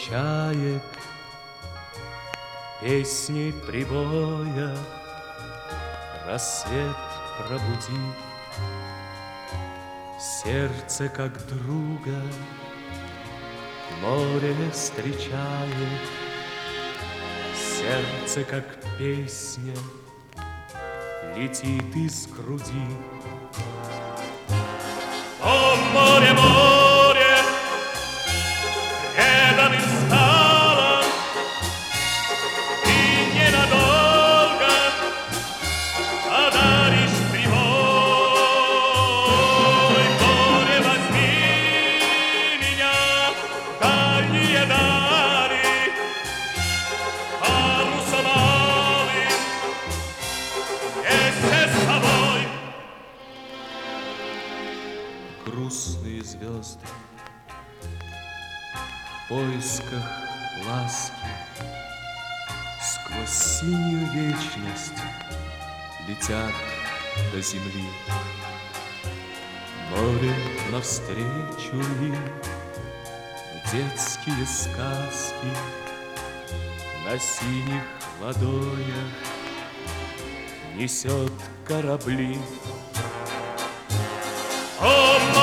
чаек, песней прибоя рассвет пробуди. Сердце, как друга, море встречает, сердце, как песня, летит из груди. О, море, море, предан и стала, и ненадолго подаришь прибой. Море, возьми меня в дальние дали, парусом алым вместе с тобой. Грустные звезды в поисках ласки сквозь синюю вечность летят до земли. Море навстречу им в детские сказки на синих ладонях несет корабли. О,